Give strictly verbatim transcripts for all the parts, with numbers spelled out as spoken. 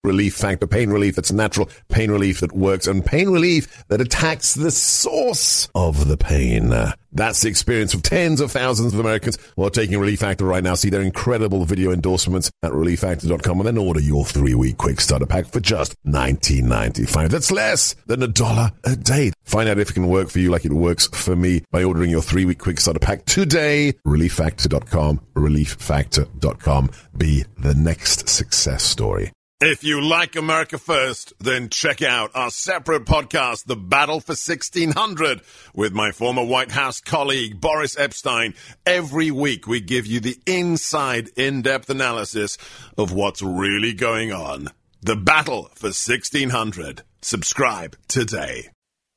Relief Factor. Pain relief that's natural, pain relief that works, and pain relief that attacks the source of the pain. That's the experience of tens of thousands of Americans who are taking Relief Factor right now. See their incredible video endorsements at relief factor dot com and then order your three-week quick starter pack for just nineteen ninety-five. That's less than a dollar a day. Find out if it can work for you like it works for me by ordering your three-week quick starter pack today. relief factor dot com. relief factor dot com. Be the next success story. If you like America First, then check out our separate podcast, The Battle for sixteen hundred, with my former White House colleague, Boris Epstein. Every week, we give you the inside, in-depth analysis of what's really going on. The Battle for sixteen hundred. Subscribe today.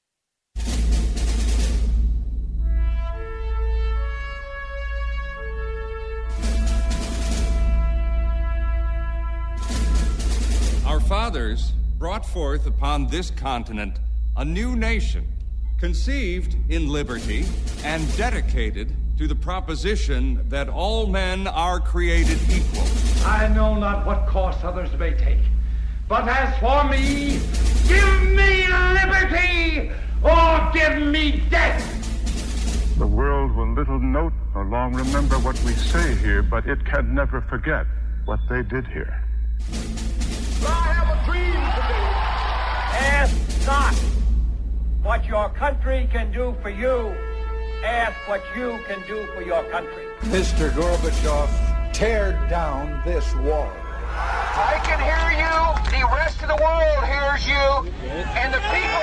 Our fathers brought forth upon this continent a new nation, conceived in liberty and dedicated to the proposition that all men are created equal. I know not what course others may take, but as for me, give me liberty or give me death. The world will little note nor long remember what we say here, but it can never forget what they did here. I have a dream today. Ask not what your country can do for you. Ask what you can do for your country. Mister Gorbachev, tear down this wall. I can hear you. The rest of the world hears you. And the people...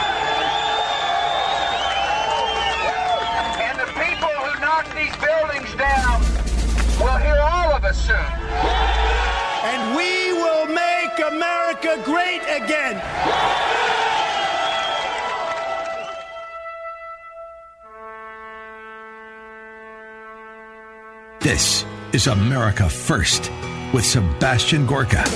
And the people who knock these buildings down will hear all of us soon. And we will make America great again. This is America First with Sebastian Gorka.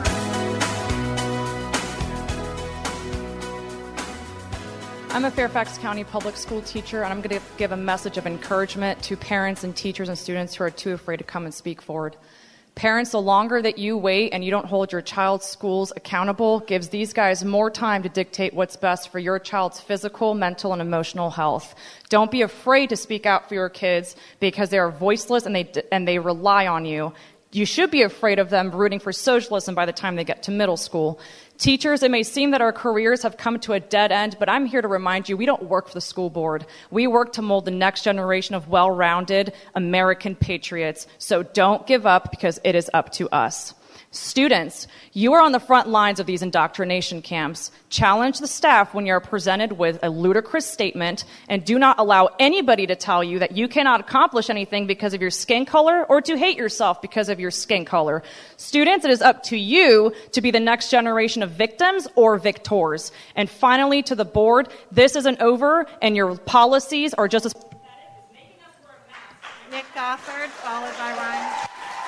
I'm a Fairfax County public school teacher, and I'm going to give a message of encouragement to parents and teachers and students who are too afraid to come and speak forward. Parents, the longer that you wait and you don't hold your child's schools accountable gives these guys more time to dictate what's best for your child's physical, mental, and emotional health. Don't be afraid to speak out for your kids because they are voiceless and they and they rely on you. You should be afraid of them rooting for socialism by the time they get to middle school. Teachers, it may seem that our careers have come to a dead end, but I'm here to remind you we don't work for the school board. We work to mold the next generation of well-rounded American patriots. So don't give up because it is up to us. Students, you are on the front lines of these indoctrination camps. Challenge the staff when you are presented with a ludicrous statement, and do not allow anybody to tell you that you cannot accomplish anything because of your skin color or to hate yourself because of your skin color. Students, it is up to you to be the next generation of victims or victors. And finally, to the board, this isn't over, and your policies are just as pathetic as making us wear masks. Nick Gofford, followed by Ryan.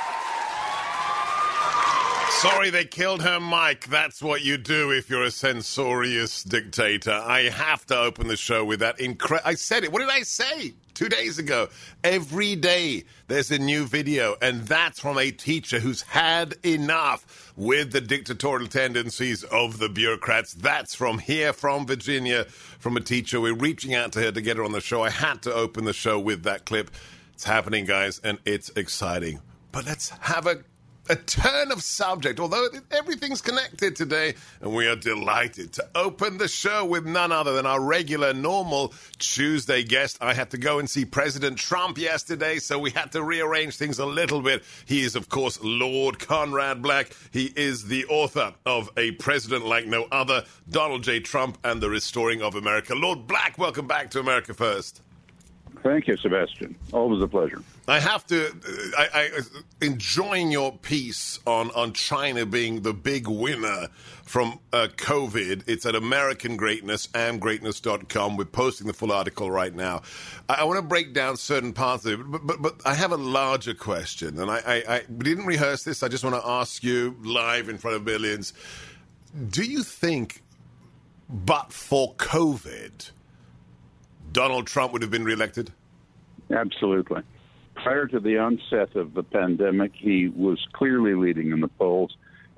Sorry they killed her mic. That's what you do if you're a censorious dictator. I have to open the show with that incredible... I said it. What did I say two days ago? Every day there's a new video, and that's from a teacher who's had enough with the dictatorial tendencies of the bureaucrats. That's from here, from Virginia, from a teacher. We're reaching out to her to get her on the show. I had to open the show with that clip. It's happening, guys, and it's exciting. But let's have a... A turn of subject, although everything's connected today, and we are delighted to open the show with none other than our regular, normal Tuesday guest. I had to go and see President Trump yesterday, so we had to rearrange things a little bit. He is, of course, Lord Conrad Black. He is the author of A President Like No Other, Donald J. Trump and the Restoring of America. Lord Black, welcome back to America First. Thank you, Sebastian. Always a pleasure. I have to, I, I enjoying your piece on, on China being the big winner from uh, COVID. It's at American Greatness, am greatness dot com. We're posting the full article right now. I, I want to break down certain parts of it, but, but, but I have a larger question, and I, I, I didn't rehearse this. I just want to ask you live in front of millions. Do you think, but for COVID, Donald Trump would have been reelected? Absolutely. Prior to the onset of the pandemic, he was clearly leading in the polls,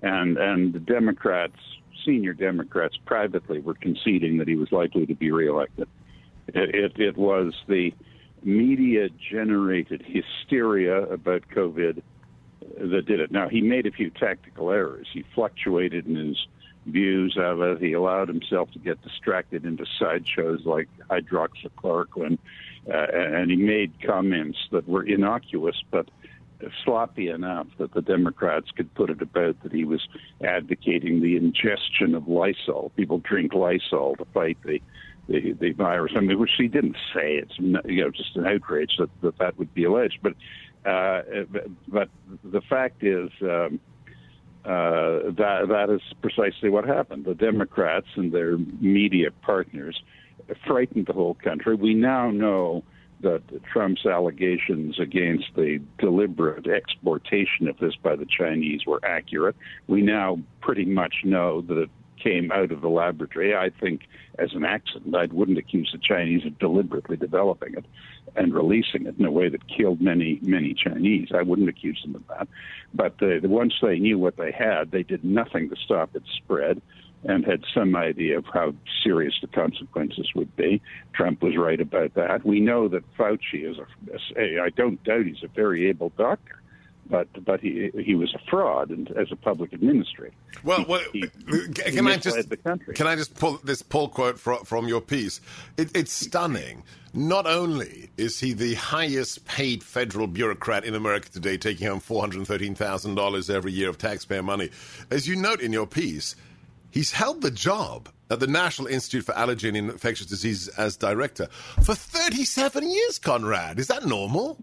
and and the Democrats, senior Democrats, privately were conceding that he was likely to be reelected. It, it, it was the media-generated hysteria about COVID that did it. Now, he made a few tactical errors. He fluctuated in his views of it. He allowed himself to get distracted into sideshows like hydroxychloroquine, uh, and he made comments that were innocuous but sloppy enough that the Democrats could put it about that he was advocating the ingestion of Lysol. People drink Lysol to fight the the, the virus. I mean, which he didn't say. It's, you know, just an outrage that that, that would be alleged. But uh, but the fact is um, uh, that that is precisely what happened. The Democrats and their media partners frightened the whole country. We now know that Trump's allegations against the deliberate exportation of this by the Chinese were accurate. We now pretty much know that it came out of the laboratory. I think as an accident, I wouldn't accuse the Chinese of deliberately developing it and releasing it in a way that killed many, many Chinese. I wouldn't accuse them of that. But uh, once they knew what they had, they did nothing to stop its spread and had some idea of how serious the consequences would be. Trump was right about that. We know that Fauci is a, I don't doubt he's a very able doctor, but but he he was a fraud and, as a public administrator. Well, well he, can, he I just, the country. can I just pull this pull quote from, from your piece? It, it's stunning. Not only is he the highest paid federal bureaucrat in America today, taking home four hundred thirteen thousand dollars every year of taxpayer money, as you note in your piece, he's held the job at the National Institute for Allergy and Infectious Diseases as director for thirty-seven years, Conrad. Is that normal?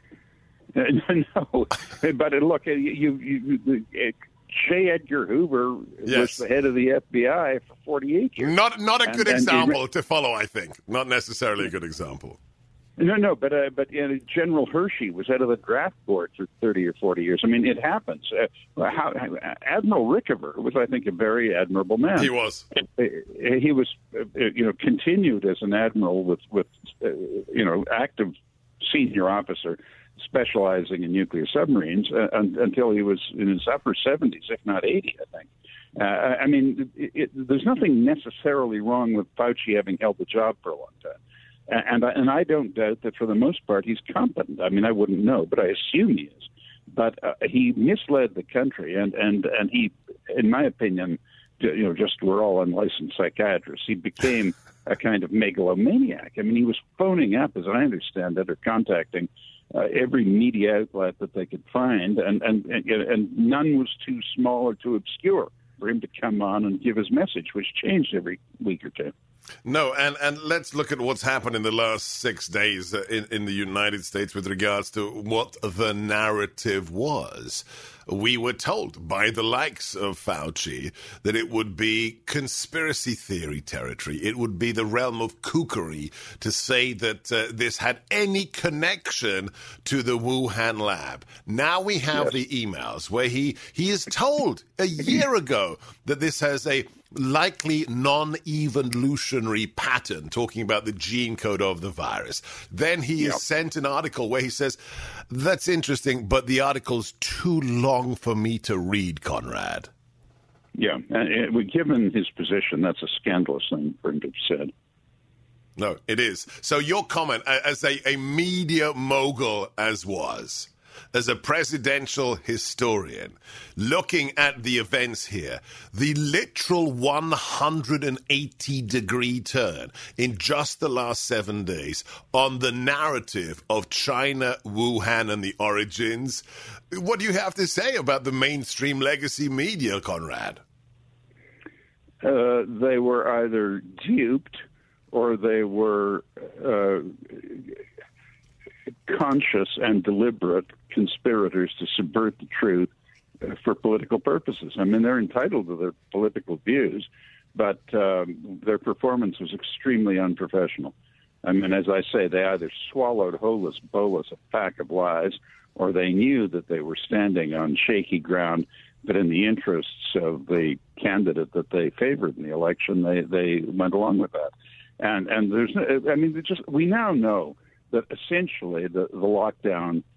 Uh, no, but uh, look, uh, you, you, you uh, J. Edgar Hoover yes. was the head of the F B I for forty-eight years. Not, not a good and, example and, to follow, I think. Not necessarily a good example. No, no, but uh, but uh, General Hershey was head of the draft board for thirty or forty years. I mean, it happens. Uh, how, Admiral Rickover was, I think, a very admirable man. He was. Uh, he was, uh, you know, continued as an admiral with, with uh, you know, active senior officer specializing in nuclear submarines uh, un- until he was in his upper seventies, if not eighty, I think. Uh, I mean, it, it, there's nothing necessarily wrong with Fauci having held the job for a long time. And I, and I don't doubt that for the most part he's competent. I mean, I wouldn't know, but I assume he is. But uh, he misled the country, and, and, and he, in my opinion, you know, just we're all unlicensed psychiatrists. He became a kind of megalomaniac. I mean, he was phoning up, as I understand it, or contacting uh, every media outlet that they could find, and, and, and, and none was too small or too obscure for him to come on and give his message, which changed every week or two. No, and, and let's look at what's happened in the last six days in, in the United States with regards to what the narrative was. We were told by the likes of Fauci that it would be conspiracy theory territory. It would be the realm of kookery to say that uh, this had any connection to the Wuhan lab. Now we have yes. the emails where he, he is told a year ago that this has a likely non-evolutionary pattern, talking about the gene code of the virus. Then he yep. is sent an article where he says, that's interesting, but the article's too long for me to read, Conrad. Yeah, and it, given his position, that's a scandalous thing for him to have said. No, it is. So your comment, as a, a media mogul as was, as a presidential historian, looking at the events here, the literal one hundred eighty degree turn in just the last seven days on the narrative of China, Wuhan, and the origins. What do you have to say about the mainstream legacy media, Conrad? Uh, they were either duped or they were uh, conscious and deliberate conspirators to subvert the truth uh, for political purposes. I mean, they're entitled to their political views, but um, their performance was extremely unprofessional. I mean, as I say, they either swallowed holus bolus a pack of lies, or they knew that they were standing on shaky ground, but in the interests of the candidate that they favored in the election, they, they went along with that. And and there's, I mean, just we now know that essentially the, the lockdown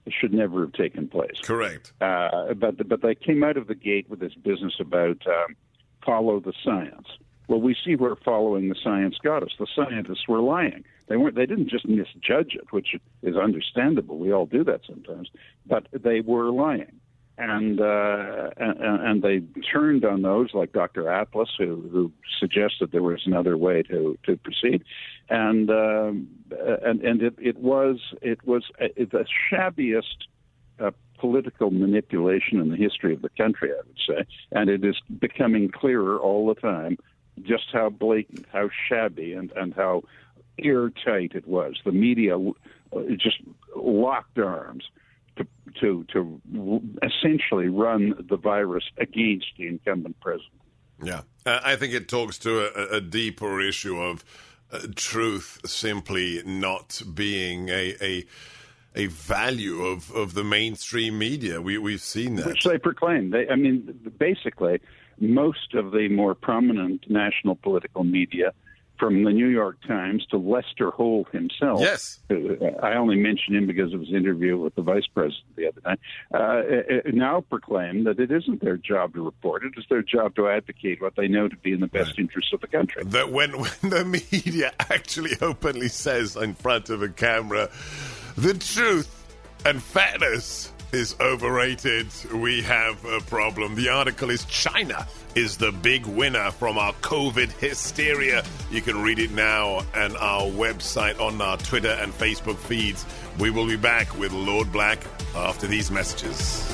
should never have taken place. Correct. Uh, but but they came out of the gate with this business about um, follow the science. Well, we see where following the science got us. The scientists were lying. They weren't. They didn't just misjudge it, which is understandable. We all do that sometimes. But they were lying, and uh, and, and they turned on those like Doctor Atlas, who, who suggested there was another way to, to proceed, and um, and and it, it was it was the shabbiest uh, political manipulation in the history of the country, I would say, and it is becoming clearer all the time just how blatant, how shabby, and, and how airtight it was. The media just locked arms to, to to essentially run the virus against the incumbent president. Yeah, uh, I think it talks to a, a deeper issue of uh, truth simply not being a a, a value of, of the mainstream media. We we've seen that, which they proclaim. They, I mean, basically, most of the more prominent national political media, from the New York Times to Lester Holt himself. Yes. I only mention him because of his interview with the vice president the other night, uh, now proclaim that it isn't their job to report. It is their job to advocate what they know to be in the best right. interests of the country. That when, when the media actually openly says in front of a camera, the truth and fairness is overrated, we have a problem. The article is China is the big winner from our COVID hysteria. You can read it now on our website, on our Twitter and Facebook feeds. We will be back with Lord Black after these messages.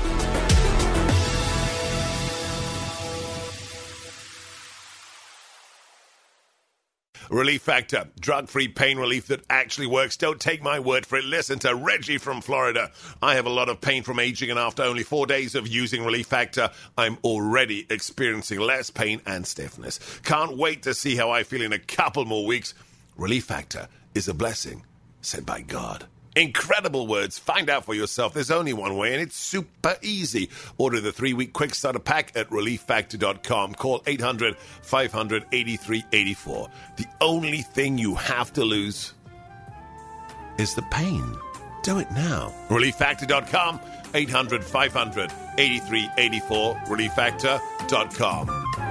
Relief Factor, drug-free pain relief that actually works. Don't take my word for it. Listen to Reggie from Florida. I have a lot of pain from aging, and after only four days of using Relief Factor, I'm already experiencing less pain and stiffness. Can't wait to see how I feel in a couple more weeks. Relief Factor is a blessing sent by God. Incredible words. Find out for yourself. There's only one way, and it's super easy. Order the three-week quick starter pack at relief factor dot com. Call eight hundred, five hundred, eighty-three eighty-four. The only thing you have to lose is the pain. Do it now. relief factor dot com, eight hundred, five hundred, eighty-three eighty-four, relief factor dot com.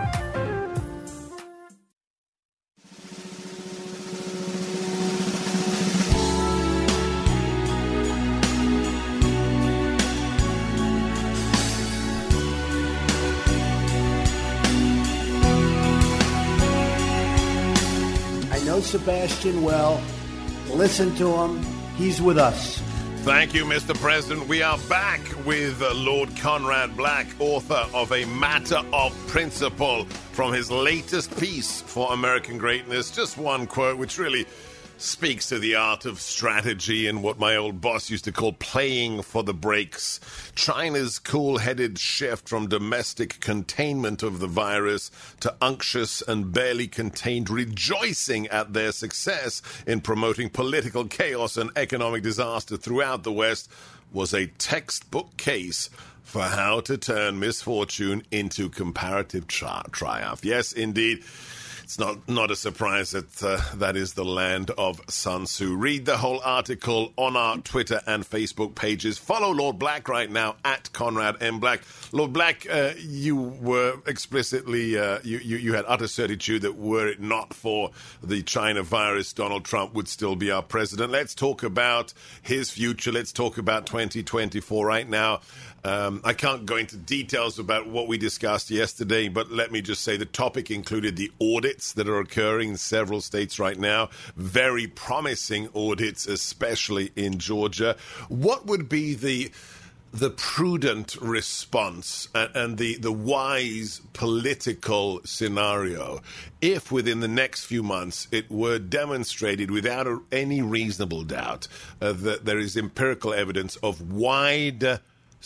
Sebastian well. Listen to him. He's with us. Thank you, Mister President. We are back with uh, Lord Conrad Black, author of A Matter of Principle, from his latest piece for American Greatness. Just one quote, which really speaks to the art of strategy and what my old boss used to call playing for the breaks. China's cool-headed shift from domestic containment of the virus to unctuous and barely contained rejoicing at their success in promoting political chaos and economic disaster throughout the West was a textbook case for how to turn misfortune into comparative tri- triumph. Yes, indeed. It's not, not a surprise that uh, that is the land of Sun Tzu. Read the whole article on our Twitter and Facebook pages. Follow Lord Black right now at Conrad M. Black. Lord Black, uh, you were explicitly, uh, you, you, you had utter certitude that were it not for the China virus, Donald Trump would still be our president. Let's talk about his future. Let's talk about twenty twenty-four right now. Um, I can't go into details about what we discussed yesterday, but let me just say the topic included the audits that are occurring in several states right now. Very promising audits, especially in Georgia. What would be the the prudent response and, and the, the wise political scenario if within the next few months it were demonstrated without a, any reasonable doubt uh, that there is empirical evidence of wide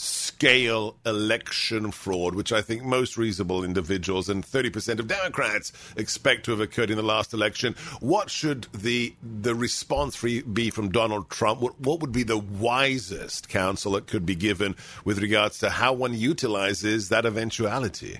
scale election fraud, which I think most reasonable individuals and thirty percent of Democrats expect to have occurred in the last election? What should the the response be from Donald Trump? What, what would be the wisest counsel that could be given with regards to how one utilizes that eventuality?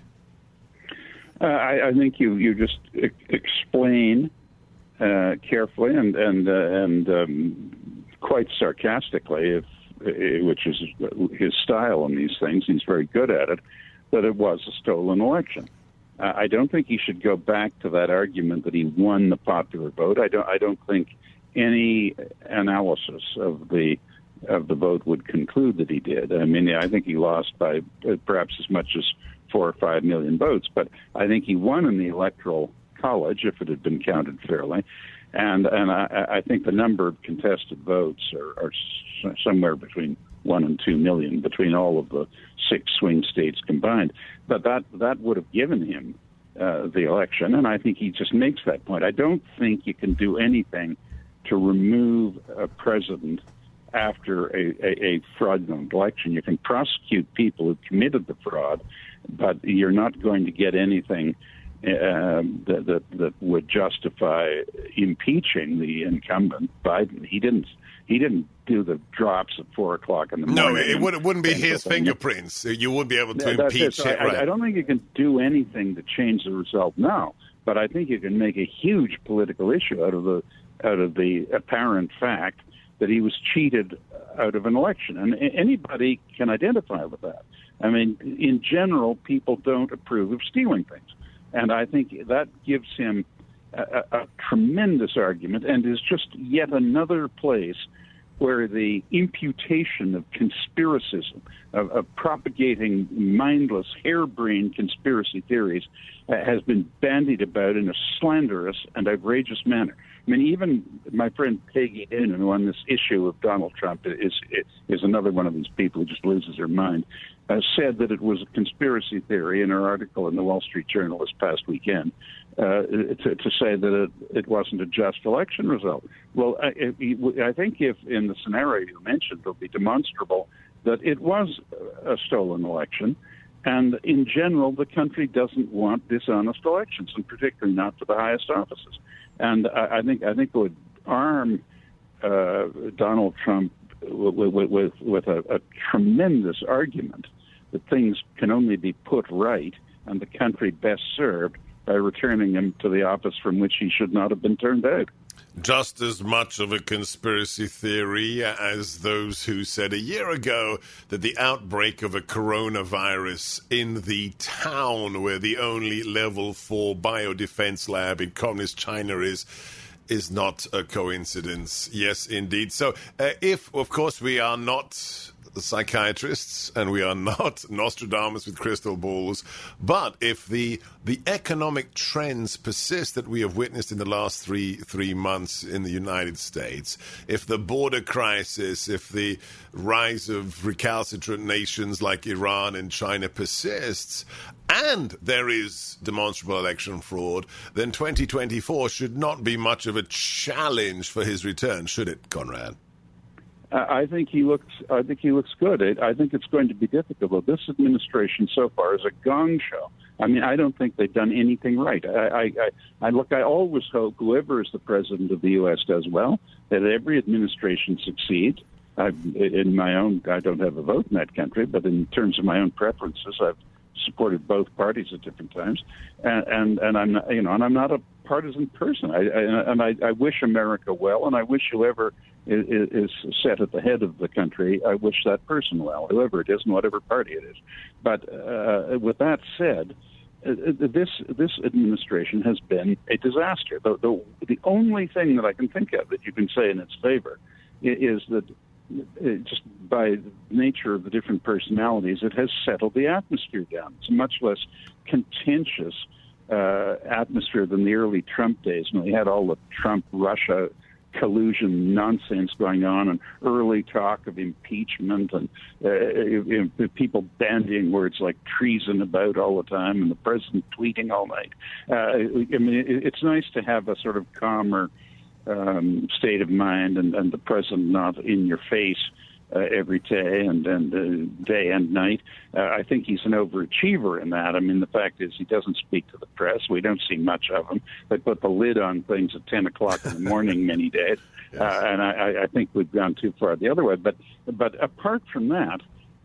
Uh, I, I think you, you just e- explain uh, carefully and and uh, and um, quite sarcastically, if which is his style on these things, he's very good at it, that it was a stolen election. Uh, I don't think he should go back to that argument that he won the popular vote. I don't. I don't think any analysis of the of the vote would conclude that he did. I mean, I think he lost by perhaps as much as four or five million votes, but I think he won in the Electoral College if it had been counted fairly, and and I, I think the number of contested votes are, are somewhere between one and two million between all of the six swing states combined. But that that would have given him uh, the election, and I think he just makes that point. I don't think you can do anything to remove a president after a, a, a fraudulent election. You can prosecute people who committed the fraud, but you're not going to get anything uh, that, that that would justify impeaching the incumbent Biden. He didn't. He didn't do the drops at four o'clock in the morning. No, it, would, it wouldn't be his fingerprints. You would be able to yeah, impeach so it. I, Right. I don't think you can do anything to change the result now, but I think you can make a huge political issue out of the out of the apparent fact that he was cheated out of an election, and anybody can identify with that. I mean, in general, people don't approve of stealing things, and I think that gives him a, a tremendous argument, and is just yet another place where the imputation of conspiracism, of, of propagating mindless, harebrained conspiracy theories, uh, has been bandied about in a slanderous and outrageous manner. I mean, even my friend Peggy Noonan, who on this issue of Donald Trump is is another one of these people who just loses her mind, uh, said that it was a conspiracy theory in her article in the Wall Street Journal this past weekend uh, to, to say that it, it wasn't a just election result. Well, I, I think if in the scenario you mentioned, it'll be demonstrable that it was a stolen election. And in general, the country doesn't want dishonest elections, and particularly not for the highest offices. And I, I think I think it would arm uh, Donald Trump with, with, with a, a tremendous argument that things can only be put right and the country best served by returning him to the office from which he should not have been turned out. Just as much of a conspiracy theory as those who said a year ago that the outbreak of a coronavirus in the town where the only level four biodefense lab in communist China is is not a coincidence. Yes, indeed. So uh, if, of course, we are not psychiatrists and we are not Nostradamus with crystal balls, but if the the economic trends persist that we have witnessed in the last three three months in the United States, if the border crisis, if the rise of recalcitrant nations like Iran and China persists, and there is demonstrable election fraud, then twenty twenty-four should not be much of a challenge for his return, should it, Conrad? I think he looks. I think he looks good. I think it's going to be difficult. But this administration so far is a gong show. I mean, I don't think they've done anything right. I, I, I, I look. I always hope whoever is the president of the U S does well. That every administration succeeds. I've, in my own, I don't have a vote in that country, but in terms of my own preferences, I've supported both parties at different times, and and, and I'm not, you know, and I'm not a partisan person. I, I and I, I wish America well, and I wish whoever is set at the head of the country, I wish that person well, whoever it is and whatever party it is. But uh, with that said, uh, this this administration has been a disaster. The, the the only thing that I can think of that you can say in its favor is that just by nature of the different personalities, it has settled the atmosphere down. It's a much less contentious uh, atmosphere than the early Trump days when we had all the Trump-Russia collusion nonsense going on and early talk of impeachment and uh, people bandying words like treason about all the time and the president tweeting all night. Uh, I mean, it's nice to have a sort of calmer um, state of mind and, and the president not in your face uh, every day and, and uh, day and night. Uh, I think he's an overachiever in that. I mean, the fact is he doesn't speak to the press. We don't see much of him. They put the lid on things at ten o'clock in the morning many days, yes. uh, and I, I think we've gone too far the other way. But but apart from that,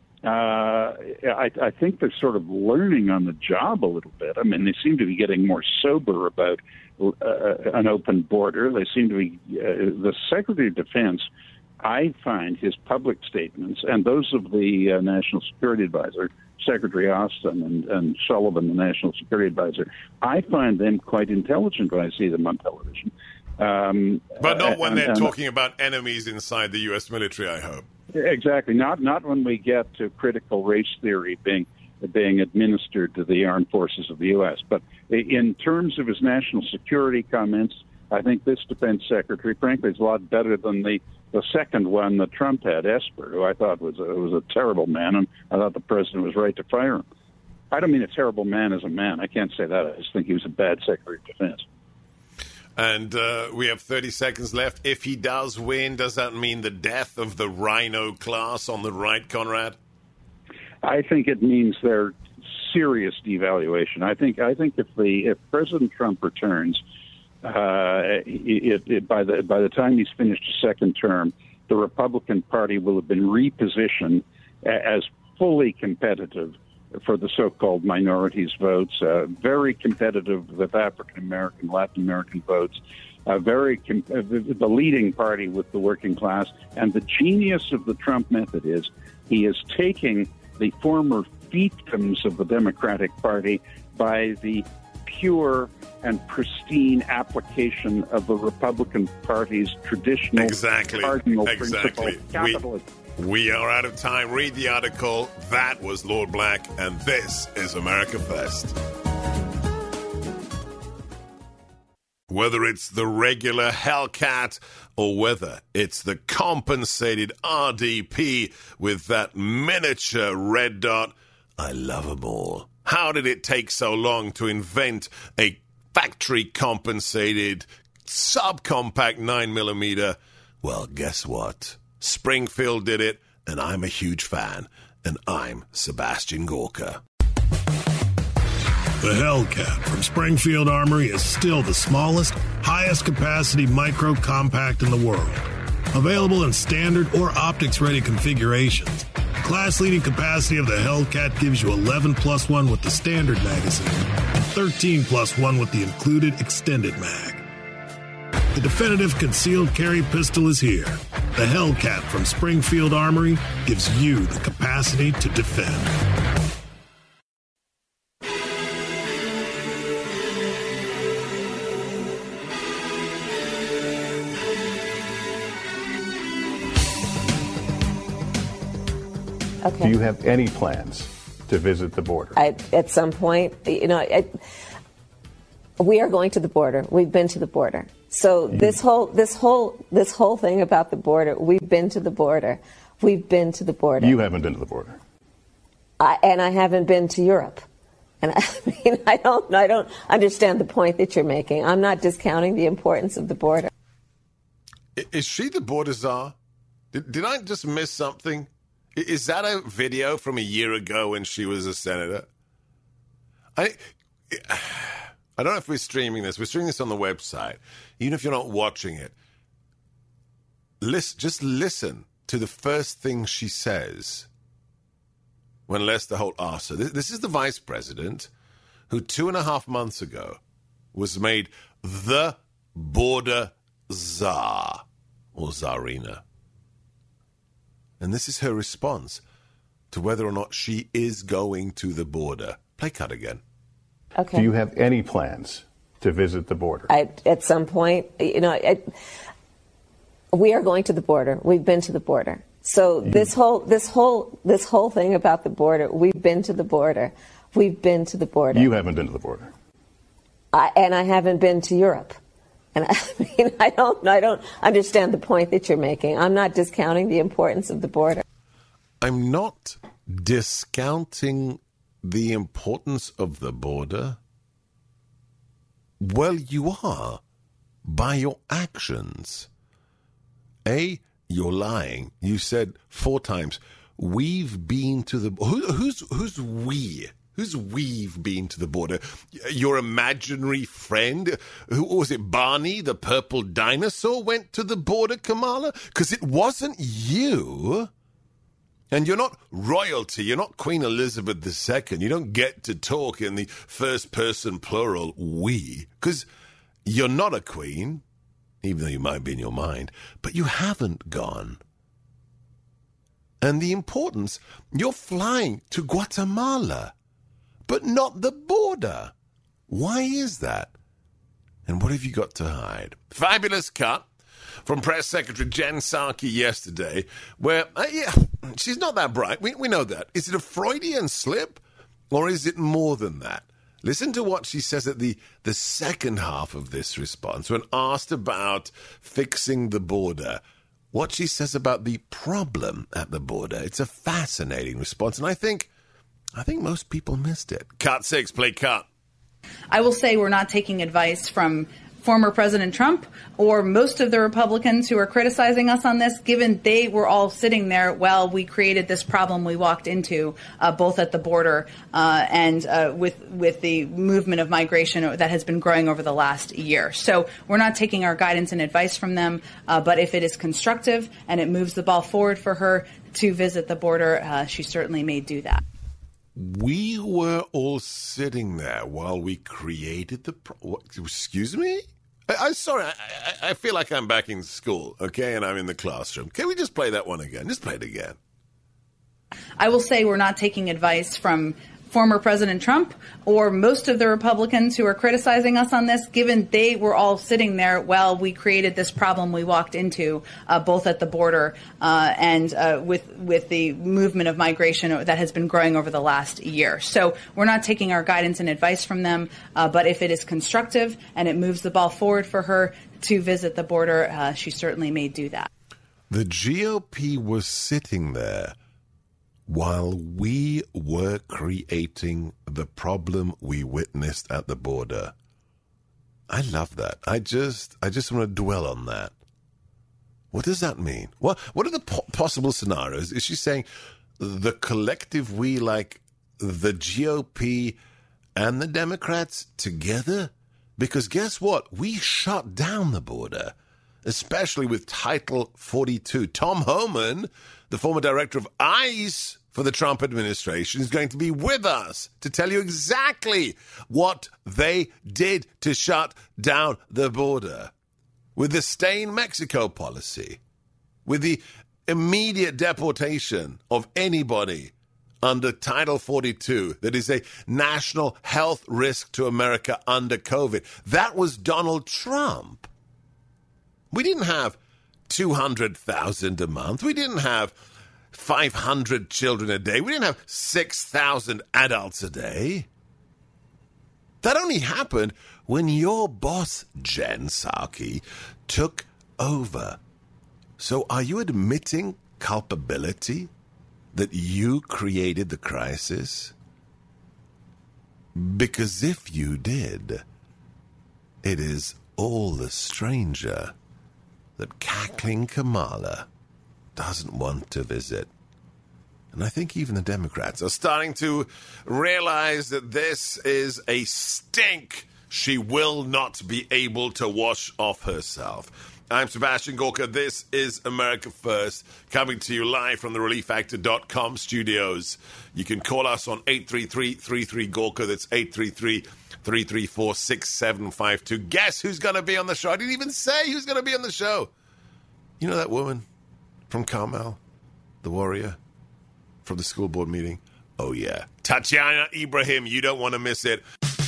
uh, I, I think they're sort of learning on the job a little bit. I mean, they seem to be getting more sober about uh, an open border. They seem to be uh, the Secretary of Defense. I find his public statements and those of the uh, National Security Advisor, Secretary Austin and, and Sullivan, the National Security Advisor, I find them quite intelligent when I see them on television. Um, but not when and, they're and, talking about enemies inside the U S military, I hope. Exactly. Not not when we get to critical race theory being being administered to the armed forces of the U S. But in terms of his national security comments, I think this defense secretary, frankly, is a lot better than the, the second one that Trump had, Esper, who I thought was a, was a terrible man, and I thought the president was right to fire him. I don't mean a terrible man as a man. I can't say that. I just think he was a bad Secretary of Defense. And uh, we have thirty seconds left. If he does win, does that mean the death of the Rhino class on the right, Conrad? I think it means their serious devaluation. I think I think if the if President Trump returns, uh, it, it, by the by the time he's finished his second term, the Republican Party will have been repositioned as fully competitive for the so-called minorities votes, uh, very competitive with African American, Latin American votes, uh, very com- uh, the, the leading party with the working class. And the genius of the Trump method is he is taking the former fiefdoms of the Democratic Party by the pure and pristine application of the Republican Party's traditional exactly. cardinal exactly. principle, capitalism. We- We are out of time. Read the article. That was Lord Black, and this is America First. Whether it's the regular Hellcat or whether it's the compensated R D P with that miniature red dot, I love them all. How did it take so long to invent a factory-compensated subcompact nine millimeter? Well, guess what? Springfield did it, and I'm a huge fan, and I'm Sebastian Gorka. The Hellcat from Springfield Armory is still the smallest, highest capacity micro compact in the world. Available in standard or optics-ready configurations. Class-leading capacity of the Hellcat gives you eleven plus one with the standard magazine and thirteen plus one with the included extended mag. The definitive concealed carry pistol is here. The Hellcat from Springfield Armory gives you the capacity to defend. Okay. Do you have any plans to visit the border? I, at some point, you know, I, we are going to the border. We've been to the border. So this whole this whole this whole thing about the border, we've been to the border. We've been to the border. You haven't been to the border. I, and I haven't been to Europe. And I mean, I don't I don't understand the point that you're making. I'm not discounting the importance of the border. Is she the border czar? Did, did I just miss something? Is that a video from a year ago when she was a senator? I I don't know if we're streaming this. We're streaming this on the website. Even if you're not watching it, listen, just listen to the first thing she says when Lester Holt asks her. This, this is the vice president who two and a half months ago was made the border czar or czarina. And this is her response to whether or not she is going to the border. Play cut again. Okay. Do you have any plans to visit the border? I, at some point, you know, I, we are going to the border. We've been to the border. So You- this whole this whole this whole thing about the border, we've been to the border. We've been to the border. You haven't been to the border. I, and I haven't been to Europe. And I mean, I don't, I don't understand the point that you're making. I'm not discounting the importance of the border. I'm not discounting the importance of the border. Well, you are by your actions. A, you're lying. You said four times, we've been to the... Who, who's, who's we? Who's we've been to the border? Your imaginary friend? Who was it? Barney, the purple dinosaur, went to the border, Kamala? Because it wasn't you. And you're not royalty. You're not Queen Elizabeth the Second. You don't get to talk in the first person plural, we. Because you're not a queen, even though you might be in your mind. But you haven't gone and the importance. You're flying to Guatemala, but not the border. Why is that? And what have you got to hide? Fabulous cut from Press Secretary Jen Psaki yesterday, where, uh, yeah, she's not that bright. We, we know that. Is it a Freudian slip, or is it more than that? Listen to what she says at the, the second half of this response when asked about fixing the border. What she says about the problem at the border. It's a fascinating response, and I think, I think most people missed it. Cut six, play cut. I will say we're not taking advice from former President Trump or most of the Republicans who are criticizing us on this, given they were all sitting there while we created this problem we walked into, uh, both at the border uh, and uh, with with the movement of migration that has been growing over the last year. So we're not taking our guidance and advice from them, uh, but if it is constructive and it moves the ball forward for her to visit the border, uh, she certainly may do that. We were all sitting there while we created the... Pro- what, excuse me? I, I'm sorry, I, I, I feel like I'm back in school, okay, and I'm in the classroom. Can we just play that one again? Just play it again. I will say we're not taking advice from former President Trump or most of the Republicans who are criticizing us on this, given they were all sitting there while we created this problem we walked into, uh, both at the border uh, and uh, with with the movement of migration that has been growing over the last year. So we're not taking our guidance and advice from them, uh, but if it is constructive and it moves the ball forward for her to visit the border, uh, she certainly may do that. The G O P was sitting there while we were creating the problem we witnessed at the border. I love that. I just I just want to dwell on that. What does that mean? What, what are the po- possible scenarios? Is she saying the collective we, like the G O P and the Democrats together? Because guess what? We shut down the border, especially with Title forty-two. Tom Homan, the former director of ICE for the Trump administration, is going to be with us to tell you exactly what they did to shut down the border. With the Stay in Mexico policy, with the immediate deportation of anybody under Title forty-two that is a national health risk to America under COVID. That was Donald Trump. We didn't have two hundred thousand a month. We didn't have five hundred children a day. We didn't have six thousand adults a day. That only happened when your boss, Jen Psaki, took over. So are you admitting culpability that you created the crisis? Because if you did, it is all the stranger that cackling Kamala doesn't want to visit. And I think even the Democrats are starting to realize that this is a stink she will not be able to wash off herself. I'm Sebastian Gorka. This is America First, coming to you live from the relief factor dot com studios. You can call us on eight three three, three three, Gorka. That's eight three three, three three four, six seven five two. Guess who's going to be on the show? I didn't even say who's going to be on the show. You know that woman from Carmel, the warrior from the school board meeting? Oh, yeah. Tatiana Ibrahim. You don't want to miss it.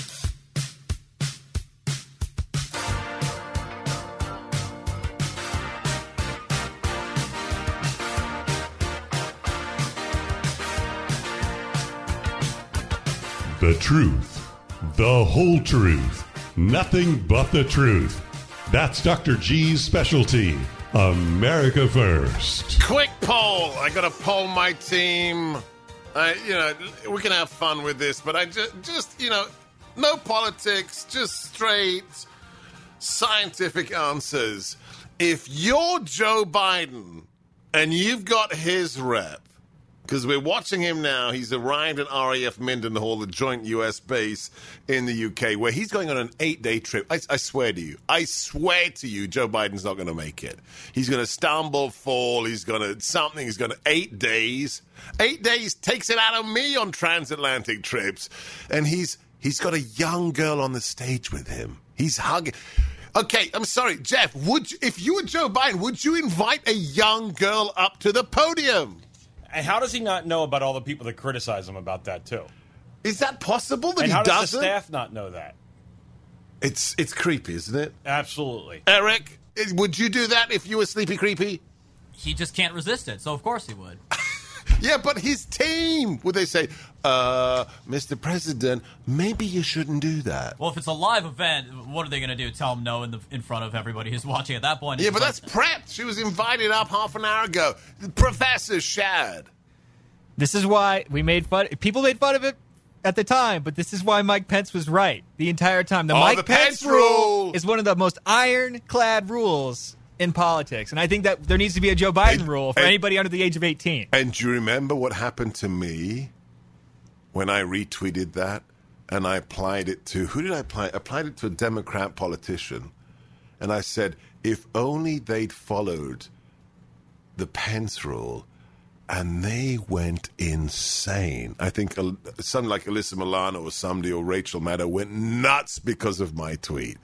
The truth, the whole truth, nothing but the truth. That's Doctor G's specialty. America First. Quick poll. I got to poll my team. I, you know, we can have fun with this, but I just, just, you know, no politics, just straight scientific answers. If you're Joe Biden and you've got his rep, because we're watching him now. He's arrived at R A F Mindenhall, the joint U S base in the U K, where he's going on an eight-day trip. I, I swear to you, I swear to you, Joe Biden's not going to make it. He's going to stumble, fall. He's going to something. He's going to eight days. Eight days takes it out of me on transatlantic trips, and he's he's got a young girl on the stage with him. He's hugging. Okay, I'm sorry, Jeff. Would you, if you were Joe Biden, would you invite a young girl up to the podium? And how does he not know about all the people that criticize him about that, too? Is that possible that and he how doesn't? does the staff not know that? It's it's creepy, isn't it? Absolutely. Eric, would you do that if you were Sleepy Creepy? He just can't resist it, so of course he would. Yeah, but his team, would they say, uh, Mister President, maybe you shouldn't do that? Well, if it's a live event, what are they going to do? Tell him no in the in front of everybody who's watching at that point? Yeah, but like, that's prepped. She was invited up half an hour ago. Professor Shad. This is why we made fun. People made fun of it at the time, but this is why Mike Pence was right the entire time. The oh, Mike the Pence, Pence rule rule is one of the most ironclad rules in politics, and I think that there needs to be a Joe Biden and, rule for and, anybody under the age of eighteen. And do you remember what happened to me when I retweeted that and I applied it to, who did I apply? I applied it to a Democrat politician, and I said, if only they'd followed the Pence rule, and they went insane. I think something like Alyssa Milano or somebody or Rachel Maddow went nuts because of my tweet.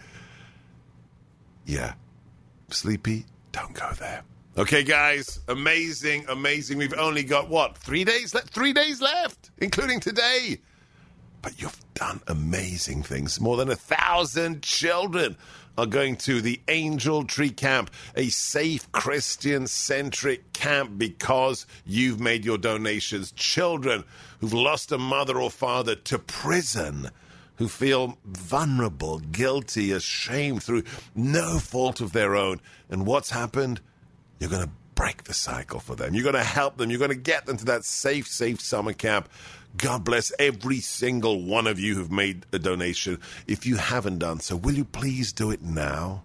Yeah. Sleepy, don't go there. Okay, guys, amazing, amazing. We've only got, what, three days left? Three days left, including today. But you've done amazing things. More than a thousand children are going to the Angel Tree Camp, a safe Christian-centric camp because you've made your donations. Children who've lost a mother or father to prison, who feel vulnerable, guilty, ashamed through no fault of their own. And what's happened? You're going to break the cycle for them. You're going to help them. You're going to get them to that safe, safe summer camp. God bless every single one of you who've made a donation. If you haven't done so, will you please do it now?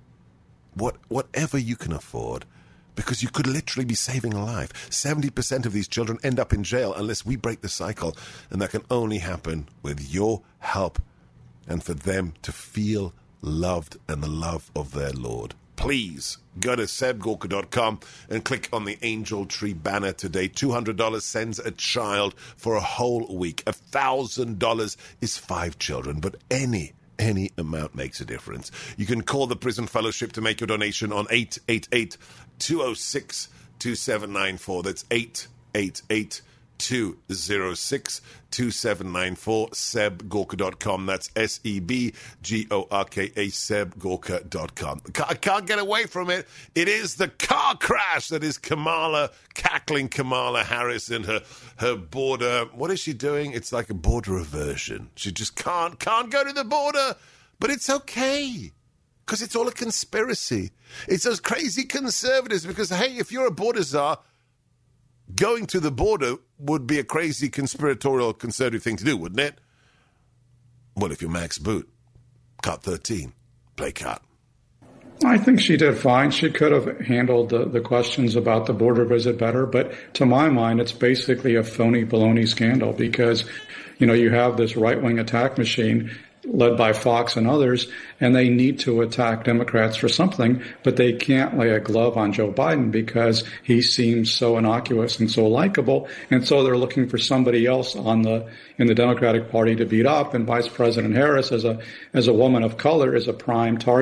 What, whatever you can afford. Because you could literally be saving a life. seventy percent of these children end up in jail unless we break the cycle. And that can only happen with your help and for them to feel loved and the love of their Lord. Please go to seb gorka dot com and click on the Angel Tree banner today. two hundred dollars sends a child for a whole week. one thousand dollars is five children, but any Any amount makes a difference. You can call the Prison Fellowship to make your donation on eight eight eight, two oh six, two seven nine four. That's eight eight eight, two oh six, two seven nine four. seb gorka dot com. That's S E B G O R K A, seb gorka dot com. I can't get away from it. It is the car crash that is Kamala, cackling Kamala Harris in her, her border. What is she doing? It's like a border aversion. She just can't, can't go to the border. But it's okay. Because it's all a conspiracy. It's those crazy conservatives because, hey, if you're a border czar, going to the border would be a crazy conspiratorial conservative thing to do, wouldn't it? Well, if you're Max Boot, Cut thirteen, play Cut. I think she did fine. She could have handled the, the questions about the border visit better, but to my mind, it's basically a phony baloney scandal because, you know, you have this right-wing attack machine led by Fox and others, and they need to attack Democrats for something, but they can't lay a glove on Joe Biden because he seems so innocuous and so likable, and so they're looking for somebody else on the in the Democratic Party to beat up, and Vice President Harris, as a as a woman of color, is a prime target.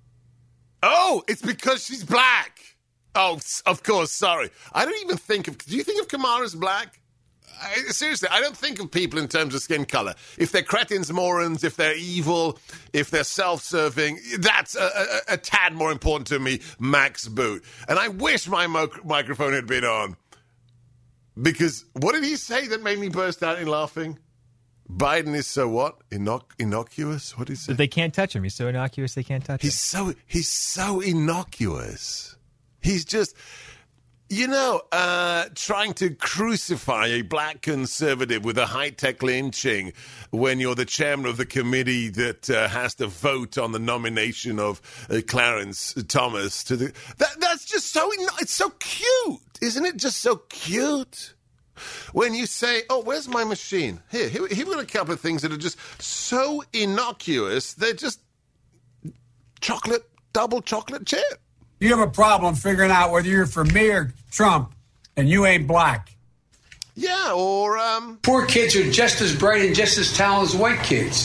Oh, it's because she's black. Oh, of course, sorry. I don't even think of... Do you think of Kamala as black? I, seriously, I don't think of people in terms of skin color. If they're cretins, morons, if they're evil, if they're self-serving, that's a, a, a tad more important to me, Max Boot. And I wish my mo- microphone had been on. Because what did he say that made me burst out in laughing? Biden is so what? Innoc- innocuous? What did he say? They can't touch him. He's so innocuous they can't touch he's him. So, he's so innocuous. He's just... You know, uh, trying to crucify a black conservative with a high-tech lynching when you're the chairman of the committee that uh, has to vote on the nomination of uh, Clarence Thomas to the that that's just so it's so cute, isn't it? Just so cute. When you say, "Oh, where's my machine?" Here, here, here we've got a couple of things that are just so innocuous. They're just chocolate, double chocolate chip. You have a problem figuring out whether you're for me or Trump, and you ain't black. Yeah, or, um... Poor kids are just as bright and just as talented as white kids.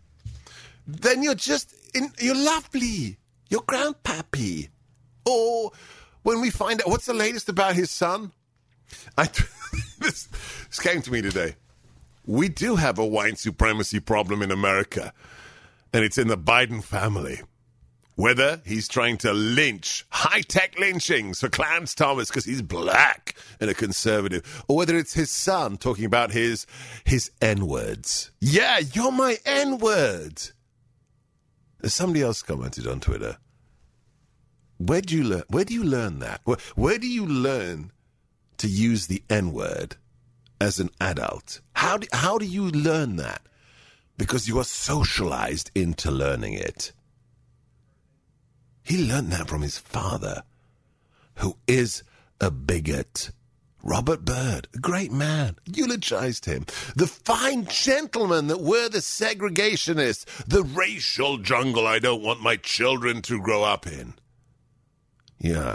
Then you're just... In, you're lovely. You're grandpappy. Or when we find out... What's the latest about his son? I, this, this came to me today. We do have a white supremacy problem in America, and it's in the Biden family. Whether he's trying to lynch, high-tech lynchings for Clarence Thomas because he's black and a conservative, or whether it's his son talking about his his N-words. Yeah, you're my N-word. Somebody else commented on Twitter. Where do you learn? Where do you learn that? Where, where do you learn to use the N-word as an adult? How do, how do you learn that? Because you are socialized into learning it. He learned that from his father, who is a bigot. Robert Byrd, a great man, eulogized him. The fine gentlemen that were the segregationists, the racial jungle I don't want my children to grow up in. Yeah,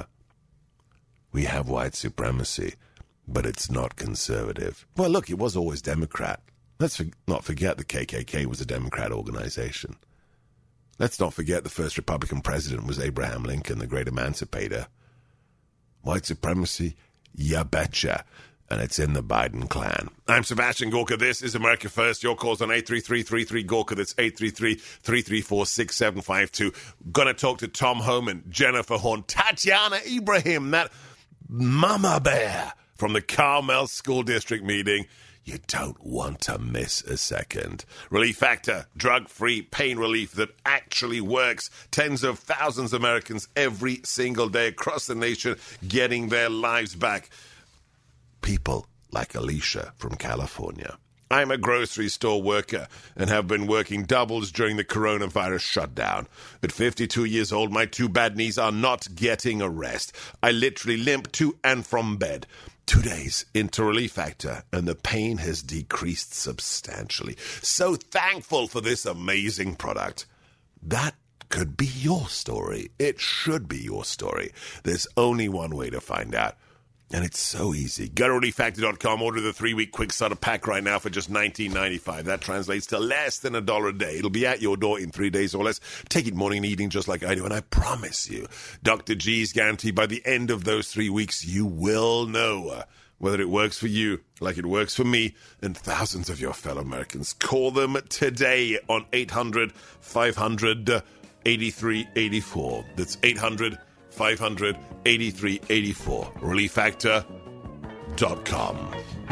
we have white supremacy, but it's not conservative. Well, look, it was always Democrat. Let's not forget the K K K was a Democrat organization. Let's not forget the first Republican president was Abraham Lincoln, the great emancipator. White supremacy? Ya betcha. And it's in the Biden clan. I'm Sebastian Gorka. This is America First. Your calls on eight three three, three three, Gorka. That's eight three three, three three four, six seven five two. Gonna talk to Tom Homan, Jennifer Horn, Tatiana Ibrahim, that mama bear from the Carmel School District meeting. You don't want to miss a second. Relief Factor, drug-free pain relief that actually works. Tens of thousands of Americans every single day across the nation getting their lives back. People like Alicia from California. I'm a grocery store worker and have been working doubles during the coronavirus shutdown. At fifty-two years old, my two bad knees are not getting a rest. I literally limp to and from bed. Two days into Relief Factor, and the pain has decreased substantially. So thankful for this amazing product. That could be your story. It should be your story. There's only one way to find out, and it's so easy. Go to relief factor dot com, order the three-week quick starter pack right now for just nineteen ninety-five. That translates to less than a dollar a day. It'll be at your door in three days or less. Take it morning and eating just like I do, and I promise you, Doctor G's guarantee by the end of those three weeks, you will know uh, whether it works for you like it works for me and thousands of your fellow Americans. Call them today on eight hundred, five hundred, eighty-three eighty-four. That's eight hundred, five hundred, eighty-three eighty-four. relief factor dot com.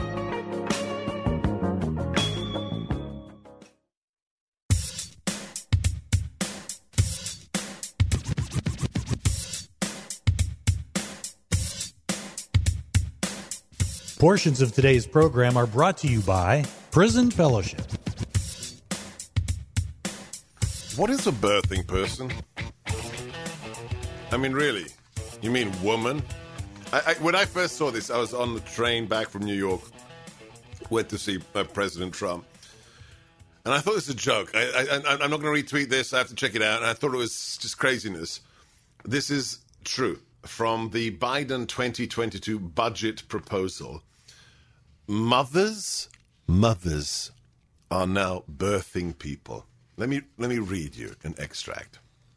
Portions of today's program are brought to you by Prison Fellowship. What is a birthing person? I mean, really? You mean woman? I, I, when I first saw this, I was on the train back from New York, went to see uh, President Trump, and I thought it was a joke. I, I, I'm not going to retweet this. I have to check it out. And I thought it was just craziness. This is true. From the Biden twenty twenty-two budget proposal, mothers, mothers are now birthing people. Let me let me read you an extract.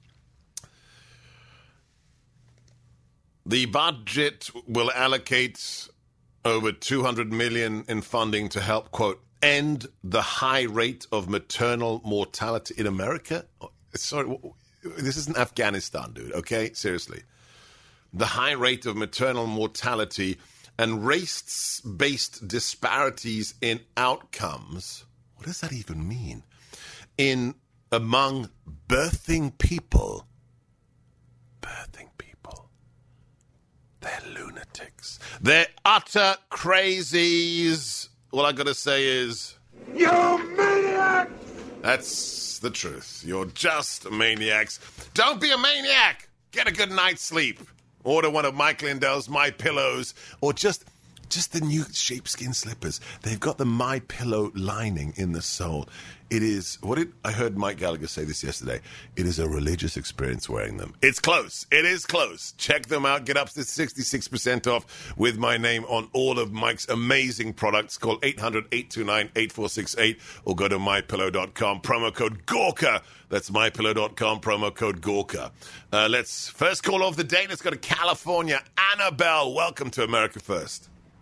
The budget will allocate over two hundred million dollars in funding to help, quote, end the high rate of maternal mortality in America. Sorry, this isn't Afghanistan, dude, okay? Seriously. The high rate of maternal mortality and race-based disparities in outcomes. What does that even mean? In among birthing people. Birthing people. They're lunatics. They're utter crazies. All I gotta say is, you maniac! That's the truth. You're just maniacs. Don't be a maniac! Get a good night's sleep. Order one of Mike Lindell's My Pillows, or just just the new sheepskin slippers. They've got the My Pillow lining in the sole. It is, what did, I heard Mike Gallagher say this yesterday, it is a religious experience wearing them. It's close. It is close. Check them out. Get up to sixty-six percent off with my name on all of Mike's amazing products. Call eight hundred, eight two nine, eight four six eight or go to my pillow dot com. Promo code Gorka. That's my pillow dot com, promo code Gorka. Uh, let's first call off the day. Let's go to California. Annabelle, welcome to America First.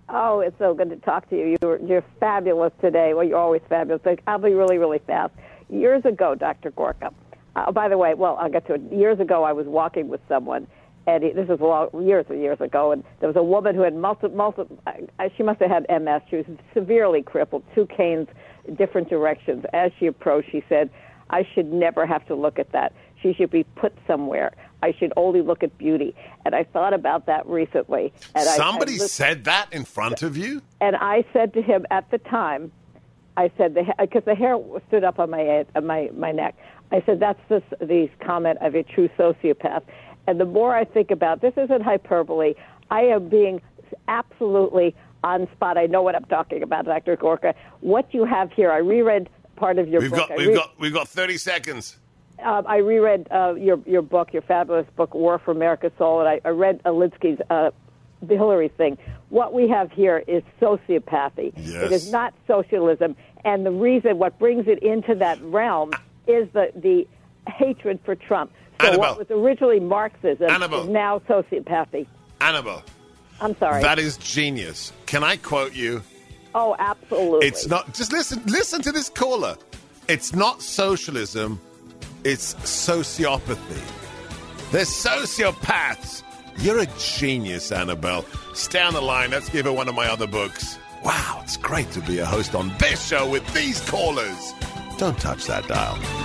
Oh, it's so good to talk to you. You're, you're fabulous today. Well, you're always fabulous. I'll be really, really fast. Years ago, Doctor Gorka, uh, by the way, well, I'll get to it. Years ago, I was walking with someone, and he, this is a long, years and years ago, and there was a woman who had multiple, multiple uh, she must have had M S. She was severely crippled, two canes, different directions. As she approached, she said, I should never have to look at that. She should be put somewhere. I should only look at beauty. And I thought about that recently. And Somebody I, I listened, said that in front of you? And I said to him at the time, I said, because the, the hair stood up on my on my, my neck, I said, that's the, the comment of a true sociopath. And the more I think about, this isn't hyperbole, I am being absolutely on spot. I know what I'm talking about, Doctor Gorka. What you have here, I reread part of your we've book. Got, we've, re- got, we've got thirty seconds. Um, I reread uh, your your book, your fabulous book, War for America's Soul, and I, I read Alinsky's uh, the Hillary thing. What we have here is sociopathy. Yes. It is not socialism, and the reason what brings it into that realm is the the hatred for Trump. So Annabelle. what was originally Marxism Annabelle. is now sociopathy. Annabelle. I'm sorry. That is genius. Can I quote you? Oh, absolutely. It's not. Just listen. Listen to this caller. It's not socialism. It's sociopathy. They're sociopaths. You're a genius, Annabelle. Stay on the line. Let's give her one of my other books. Wow, it's great to be a host on this show with these callers. Don't touch that dial.